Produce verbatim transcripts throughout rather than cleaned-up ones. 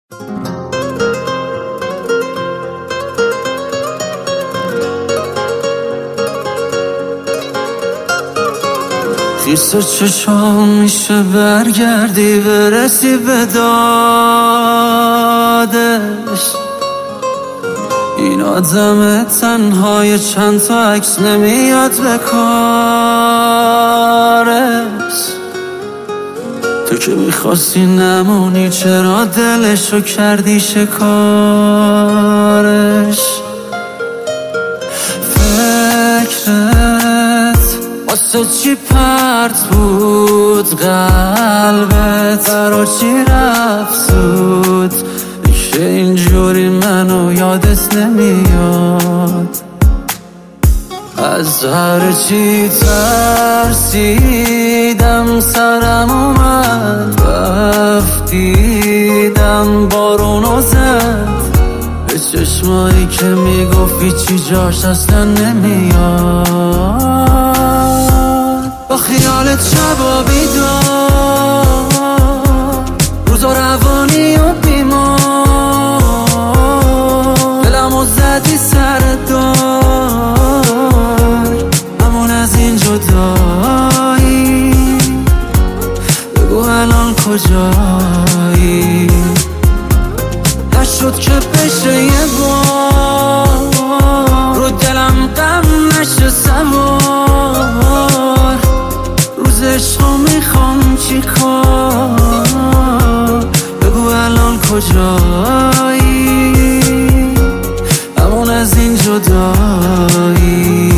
خیس چشام میشه برگردی برسی به دادش. این آدم تنهای چند تا عکس نمیاد به کارش. تو که میخواستی نمونی چرا دلشو کردی شکارش. فکرت واسه چی پرت بود قلبت، برا چی رفت زود میشه اینجوری منو یادت نمیاد. از هر چی ترسیدم سرم اومد رفتیدم بارونو زد به چشمایی که میگفتی چی جاش اصلا نمیاد. با خیالت شبا بیدار روزا روانی و بیمار دلمو زدی سر دار همون از این جدایی. بگو الان کجایی؟ نشد که بشه یه بار رو دلم غم نشه سوار. روز عشقو میخوام چی کار؟ بگو الان کجایی؟ همون از این جدایی.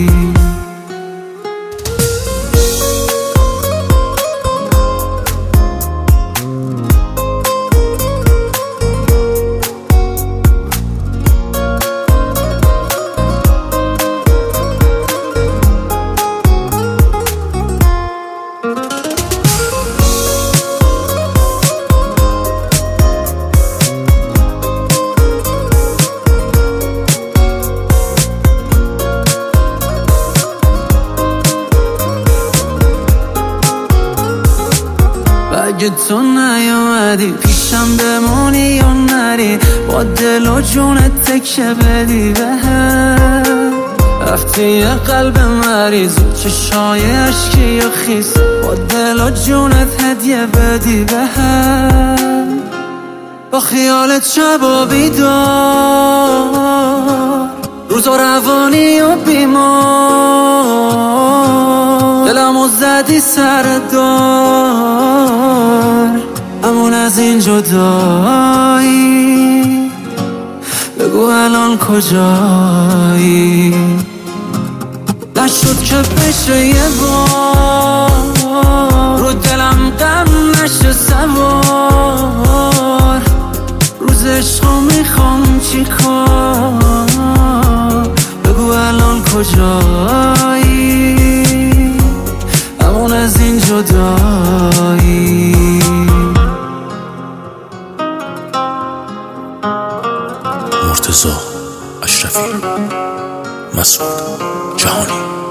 اگه تو نیومدی پیشم بمونی یا نری، با دل و جونت تکه بدی به هم. رفتی یه قلب مریض و چشای عشقی و خیس، با دل و جونت هدیه بدی به هم. با خیالت شبا بیدار روزا روانی و بیمار دلمو زدی سر دار همون از این جدایی. بگو الان کجایی؟ نشد که بشه یه بار رو دلم غم نشه سوار. روز عشقو میخوام چی کار؟ بگو الان کجایی؟ همون از این جدایی. مرتضی اشرفی، مسعود جهانی.